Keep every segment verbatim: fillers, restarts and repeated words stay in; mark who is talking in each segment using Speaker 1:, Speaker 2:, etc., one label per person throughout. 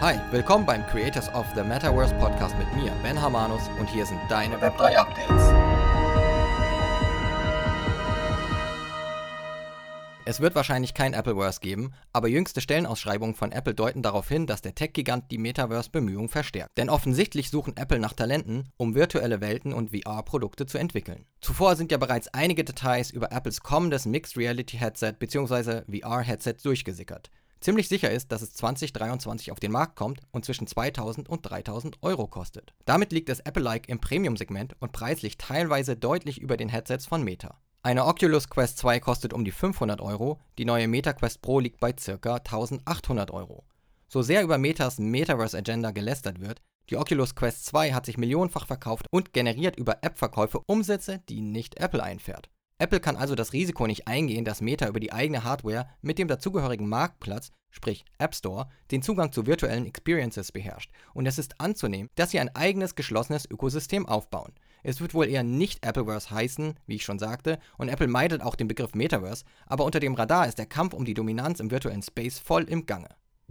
Speaker 1: Hi, willkommen beim Creators of the Metaverse Podcast mit mir, Ben Hamanus, und hier sind deine Web drei Updates. Es wird wahrscheinlich kein Appleverse geben, aber jüngste Stellenausschreibungen von Apple deuten darauf hin, dass der Tech-Gigant die Metaverse-Bemühungen verstärkt. Denn offensichtlich suchen Apple nach Talenten, um virtuelle Welten und V R-Produkte zu entwickeln. Zuvor sind ja bereits einige Details über Apples kommendes Mixed Reality Headset bzw. V R-Headset durchgesickert. Ziemlich sicher ist, dass es zwanzig dreiundzwanzig auf den Markt kommt und zwischen zweitausend und dreitausend Euro kostet. Damit liegt es Apple-like im Premium-Segment und preislich teilweise deutlich über den Headsets von Meta. Eine Oculus Quest zwei kostet um die fünfhundert Euro, die neue Meta Quest Pro liegt bei ca. eintausendachthundert Euro. So sehr über Metas Metaverse-Agenda gelästert wird, die Oculus Quest zwei hat sich millionenfach verkauft und generiert über App-Verkäufe Umsätze, die nicht Apple einfährt. Apple kann also das Risiko nicht eingehen, dass Meta über die eigene Hardware mit dem dazugehörigen Marktplatz, sprich App Store, den Zugang zu virtuellen Experiences beherrscht. Und es ist anzunehmen, dass sie ein eigenes geschlossenes Ökosystem aufbauen. Es wird wohl eher nicht Appleverse heißen, wie ich schon sagte, und Apple meidet auch den Begriff Metaverse, aber unter dem Radar ist der Kampf um die Dominanz im virtuellen Space voll im Gange.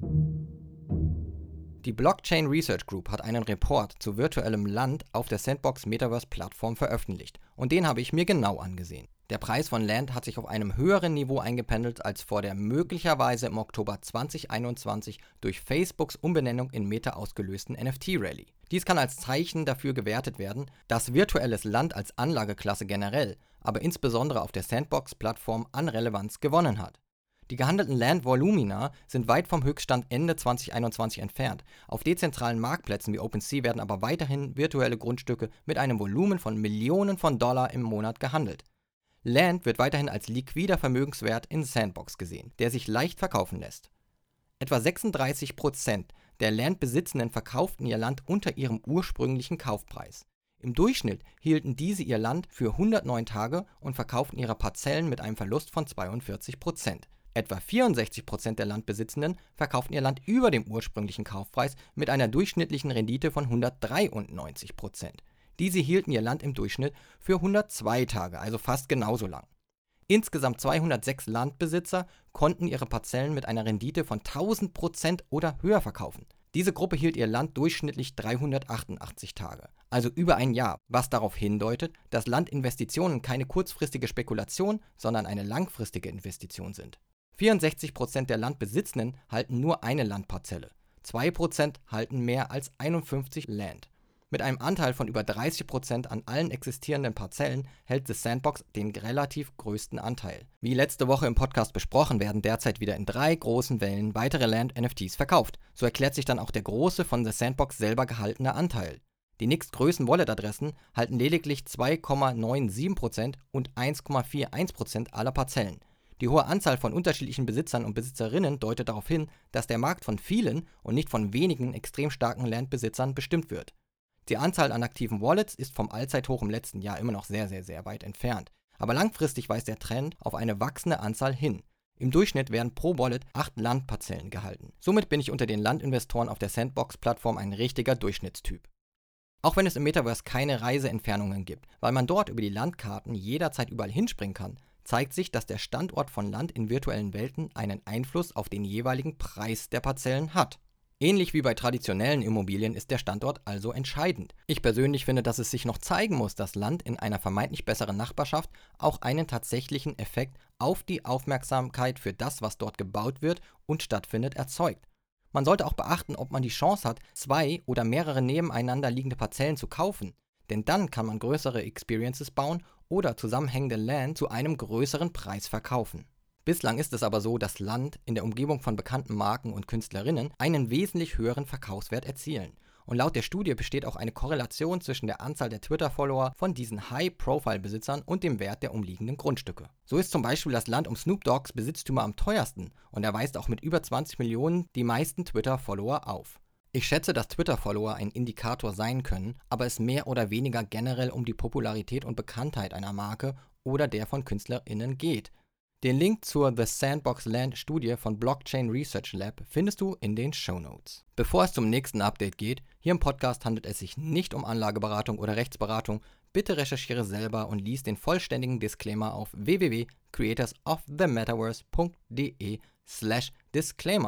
Speaker 1: Die Blockchain Research Group hat einen Report zu virtuellem Land auf der Sandbox Metaverse Plattform veröffentlicht und den habe ich mir genau angesehen. Der Preis von Land hat sich auf einem höheren Niveau eingependelt als vor der möglicherweise im Oktober zweitausendeinundzwanzig durch Facebooks Umbenennung in Meta ausgelösten N F T-Rallye. Dies kann als Zeichen dafür gewertet werden, dass virtuelles Land als Anlageklasse generell, aber insbesondere auf der Sandbox-Plattform an Relevanz gewonnen hat. Die gehandelten Land-Volumina sind weit vom Höchststand Ende zweitausendeinundzwanzig entfernt. Auf dezentralen Marktplätzen wie OpenSea werden aber weiterhin virtuelle Grundstücke mit einem Volumen von Millionen von Dollar im Monat gehandelt. Land wird weiterhin als liquider Vermögenswert in Sandbox gesehen, der sich leicht verkaufen lässt. Etwa sechsunddreißig Prozent der Land-Besitzenden verkauften ihr Land unter ihrem ursprünglichen Kaufpreis. Im Durchschnitt hielten diese ihr Land für hundertneun Tage und verkauften ihre Parzellen mit einem Verlust von zweiundvierzig Prozent. Etwa vierundsechzig Prozent der Landbesitzenden verkauften ihr Land über dem ursprünglichen Kaufpreis mit einer durchschnittlichen Rendite von hundertdreiundneunzig Prozent. Diese hielten ihr Land im Durchschnitt für hundertzwei Tage, also fast genauso lang. Insgesamt zweihundertsechs Landbesitzer konnten ihre Parzellen mit einer Rendite von tausend Prozent oder höher verkaufen. Diese Gruppe hielt ihr Land durchschnittlich dreihundertachtundachtzig Tage, also über ein Jahr, was darauf hindeutet, dass Landinvestitionen keine kurzfristige Spekulation, sondern eine langfristige Investition sind. vierundsechzig Prozent der Landbesitzenden halten nur eine Landparzelle, zwei Prozent halten mehr als einundfünfzig Land. Mit einem Anteil von über dreißig Prozent an allen existierenden Parzellen hält The Sandbox den relativ größten Anteil. Wie letzte Woche im Podcast besprochen, werden derzeit wieder in drei großen Wellen weitere Land-N F Ts verkauft. So erklärt sich dann auch der große von The Sandbox selber gehaltene Anteil. Die nächstgrößten Wallet-Adressen halten lediglich zwei Komma siebenundneunzig Prozent und eins Komma einundvierzig Prozent aller Parzellen. Die hohe Anzahl von unterschiedlichen Besitzern und Besitzerinnen deutet darauf hin, dass der Markt von vielen und nicht von wenigen extrem starken Landbesitzern bestimmt wird. Die Anzahl an aktiven Wallets ist vom Allzeithoch im letzten Jahr immer noch sehr, sehr, sehr weit entfernt. Aber langfristig weist der Trend auf eine wachsende Anzahl hin. Im Durchschnitt werden pro Wallet acht Landparzellen gehalten. Somit bin ich unter den Landinvestoren auf der Sandbox-Plattform ein richtiger Durchschnittstyp. Auch wenn es im Metaverse keine Reiseentfernungen gibt, weil man dort über die Landkarten jederzeit überall hinspringen kann, zeigt sich, dass der Standort von Land in virtuellen Welten einen Einfluss auf den jeweiligen Preis der Parzellen hat. Ähnlich wie bei traditionellen Immobilien ist der Standort also entscheidend. Ich persönlich finde, dass es sich noch zeigen muss, dass Land in einer vermeintlich besseren Nachbarschaft auch einen tatsächlichen Effekt auf die Aufmerksamkeit für das, was dort gebaut wird und stattfindet, erzeugt. Man sollte auch beachten, ob man die Chance hat, zwei oder mehrere nebeneinander liegende Parzellen zu kaufen, denn dann kann man größere Experiences bauen oder zusammenhängende Land zu einem größeren Preis verkaufen. Bislang ist es aber so, dass Land in der Umgebung von bekannten Marken und Künstlerinnen einen wesentlich höheren Verkaufswert erzielen. Und laut der Studie besteht auch eine Korrelation zwischen der Anzahl der Twitter-Follower von diesen High-Profile-Besitzern und dem Wert der umliegenden Grundstücke. So ist zum Beispiel das Land um Snoop Dogg's Besitztümer am teuersten und er weist auch mit über zwanzig Millionen die meisten Twitter-Follower auf. Ich schätze, dass Twitter-Follower ein Indikator sein können, aber es mehr oder weniger generell um die Popularität und Bekanntheit einer Marke oder der von KünstlerInnen geht. Den Link zur The Sandbox Land Studie von Blockchain Research Lab findest du in den Shownotes. Bevor es zum nächsten Update geht, hier im Podcast handelt es sich nicht um Anlageberatung oder Rechtsberatung. Bitte recherchiere selber und lies den vollständigen Disclaimer auf w w w punkt creators of the metaverse punkt d e slash disclaimer.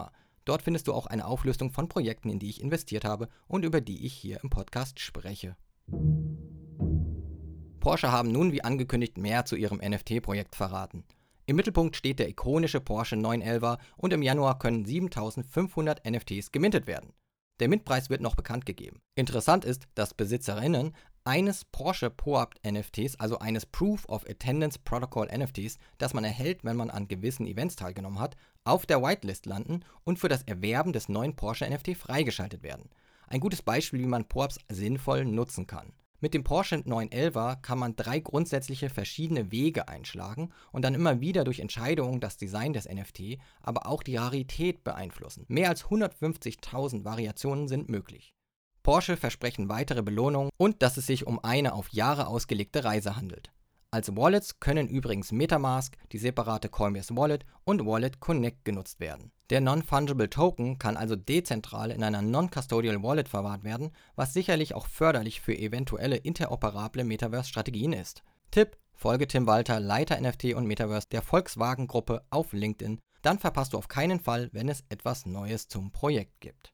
Speaker 1: Dort findest du auch eine Auflistung von Projekten, in die ich investiert habe und über die ich hier im Podcast spreche. Porsche haben nun wie angekündigt mehr zu ihrem N F T-Projekt verraten. Im Mittelpunkt steht der ikonische Porsche neun elfer und im Januar können siebentausendfünfhundert N F Ts gemintet werden. Der Mintpreis wird noch bekannt gegeben. Interessant ist, dass BesitzerInnen eines Porsche POAP N F Ts, also eines Proof of Attendance Protocol N F Ts, das man erhält, wenn man an gewissen Events teilgenommen hat, auf der Whitelist landen und für das Erwerben des neuen Porsche N F T freigeschaltet werden. Ein gutes Beispiel, wie man POAPs sinnvoll nutzen kann. Mit dem Porsche neun elfer kann man drei grundsätzliche verschiedene Wege einschlagen und dann immer wieder durch Entscheidungen das Design des N F T, aber auch die Rarität beeinflussen. Mehr als hundertfünfzigtausend Variationen sind möglich. Porsche versprechen weitere Belohnungen und dass es sich um eine auf Jahre ausgelegte Reise handelt. Als Wallets können übrigens Metamask, die separate Coinbase Wallet und Wallet Connect genutzt werden. Der Non-Fungible Token kann also dezentral in einer Non-Custodial Wallet verwahrt werden, was sicherlich auch förderlich für eventuelle interoperable Metaverse-Strategien ist. Tipp: Folge Tim Walter, Leiter N F T und Metaverse der Volkswagen-Gruppe auf LinkedIn, dann verpasst du auf keinen Fall, wenn es etwas Neues zum Projekt gibt.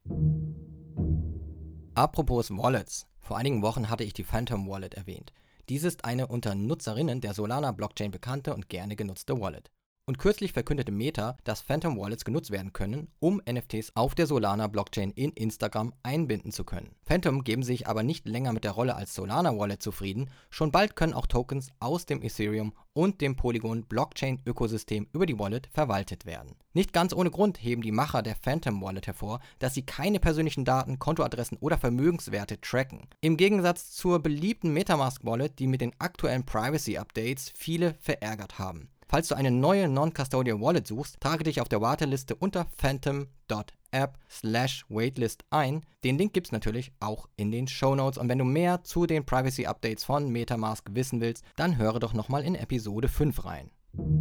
Speaker 1: Apropos Wallets, vor einigen Wochen hatte ich die Phantom Wallet erwähnt. Dies ist eine unter Nutzerinnen der Solana-Blockchain bekannte und gerne genutzte Wallet. Und kürzlich verkündete Meta, dass Phantom Wallets genutzt werden können, um N F Ts auf der Solana-Blockchain in Instagram einbinden zu können. Phantom geben sich aber nicht länger mit der Rolle als Solana-Wallet zufrieden, schon bald können auch Tokens aus dem Ethereum und dem Polygon-Blockchain-Ökosystem über die Wallet verwaltet werden. Nicht ganz ohne Grund heben die Macher der Phantom Wallet hervor, dass sie keine persönlichen Daten, Kontoadressen oder Vermögenswerte tracken. Im Gegensatz zur beliebten Metamask Wallet, die mit den aktuellen Privacy-Updates viele verärgert haben. Falls du eine neue Non-Custodial Wallet suchst, trage dich auf der Warteliste unter phantom dot app slash waitlist ein. Den Link gibt's natürlich auch in den Shownotes. Und wenn du mehr zu den Privacy-Updates von Metamask wissen willst, dann höre doch nochmal in Episode fünf rein.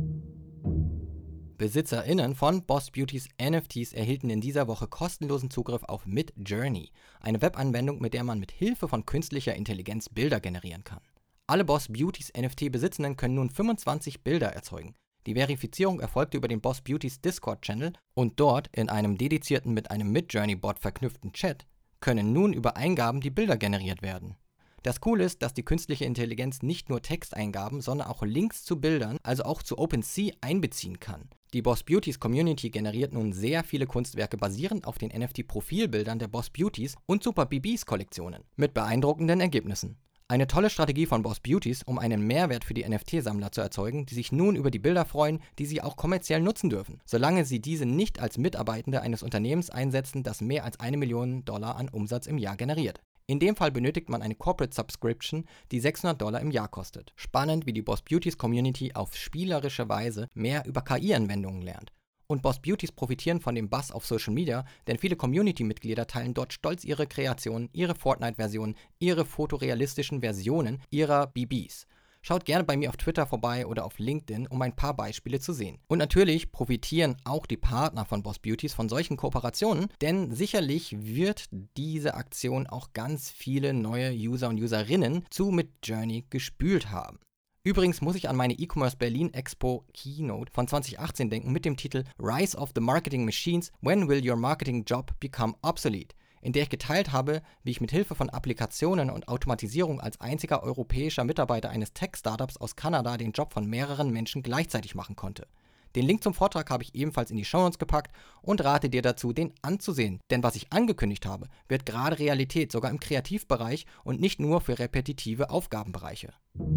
Speaker 1: BesitzerInnen von Boss Beautys N F Ts erhielten in dieser Woche kostenlosen Zugriff auf Midjourney, eine Webanwendung, mit der man mit Hilfe von künstlicher Intelligenz Bilder generieren kann. Alle Boss Beautys N F T-Besitzenden können nun fünfundzwanzig Bilder erzeugen. Die Verifizierung erfolgte über den Boss Beautys Discord-Channel und dort, in einem dedizierten mit einem Midjourney-Bot verknüpften Chat, können nun über Eingaben die Bilder generiert werden. Das Coole ist, dass die künstliche Intelligenz nicht nur Texteingaben, sondern auch Links zu Bildern, also auch zu OpenSea, einbeziehen kann. Die Boss Beautys Community generiert nun sehr viele Kunstwerke basierend auf den N F T-Profilbildern der Boss Beautys und Super B Bs Kollektionen, mit beeindruckenden Ergebnissen. Eine tolle Strategie von Boss Beautys, um einen Mehrwert für die N F T-Sammler zu erzeugen, die sich nun über die Bilder freuen, die sie auch kommerziell nutzen dürfen, solange sie diese nicht als Mitarbeitende eines Unternehmens einsetzen, das mehr als eine Million Dollar an Umsatz im Jahr generiert. In dem Fall benötigt man eine Corporate Subscription, die sechshundert Dollar im Jahr kostet. Spannend, wie die Boss Beautys Community auf spielerische Weise mehr über K I-Anwendungen lernt. Und Boss Beautys profitieren von dem Buzz auf Social Media, denn viele Community-Mitglieder teilen dort stolz ihre Kreationen, ihre Fortnite-Versionen, ihre fotorealistischen Versionen ihrer B Bs. Schaut gerne bei mir auf Twitter vorbei oder auf LinkedIn, um ein paar Beispiele zu sehen. Und natürlich profitieren auch die Partner von Boss Beautys von solchen Kooperationen, denn sicherlich wird diese Aktion auch ganz viele neue User und Userinnen zu Midjourney gespült haben. Übrigens muss ich an meine E-Commerce Berlin Expo Keynote von zwanzig achtzehn denken mit dem Titel Rise of the Marketing Machines, When Will Your Marketing Job Become Obsolete?, in der ich geteilt habe, wie ich mit Hilfe von Applikationen und Automatisierung als einziger europäischer Mitarbeiter eines Tech-Startups aus Kanada den Job von mehreren Menschen gleichzeitig machen konnte. Den Link zum Vortrag habe ich ebenfalls in die Shownotes gepackt und rate dir dazu, den anzusehen, denn was ich angekündigt habe, wird gerade Realität, sogar im Kreativbereich und nicht nur für repetitive Aufgabenbereiche.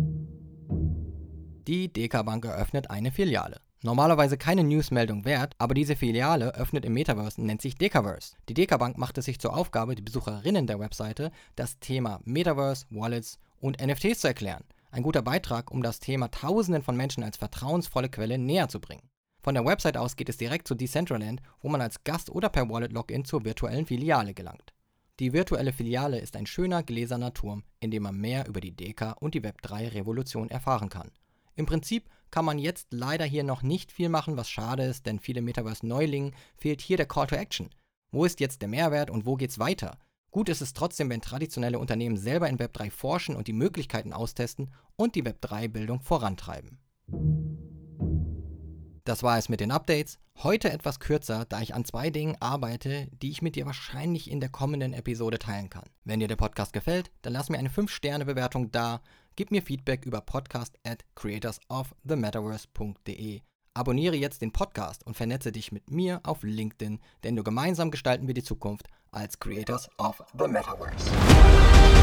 Speaker 1: Die Deka Bank eröffnet eine Filiale. Normalerweise keine Newsmeldung wert, aber diese Filiale öffnet im Metaverse und nennt sich Dekaverse. Die Deka Bank macht es sich zur Aufgabe, die Besucherinnen der Webseite das Thema Metaverse, Wallets und N F Ts zu erklären. Ein guter Beitrag, um das Thema Tausenden von Menschen als vertrauensvolle Quelle näher zu bringen. Von der Website aus geht es direkt zu Decentraland, wo man als Gast oder per Wallet-Login zur virtuellen Filiale gelangt. Die virtuelle Filiale ist ein schöner gläserner Turm, in dem man mehr über die Deka und die Web drei Revolution erfahren kann. Im Prinzip kann man jetzt leider hier noch nicht viel machen, was schade ist, denn viele Metaverse-Neulingen fehlt hier der Call to Action. Wo ist jetzt der Mehrwert und wo geht's weiter? Gut ist es trotzdem, wenn traditionelle Unternehmen selber in Web drei forschen und die Möglichkeiten austesten und die Web drei Bildung vorantreiben. Das war es mit den Updates. Heute etwas kürzer, da ich an zwei Dingen arbeite, die ich mit dir wahrscheinlich in der kommenden Episode teilen kann. Wenn dir der Podcast gefällt, dann lass mir eine fünf Sterne Bewertung da, gib mir Feedback über podcast at creators of the metaverse punkt de. Abonniere jetzt den Podcast und vernetze dich mit mir auf LinkedIn, denn nur gemeinsam gestalten wir die Zukunft als Creators of the Metaverse.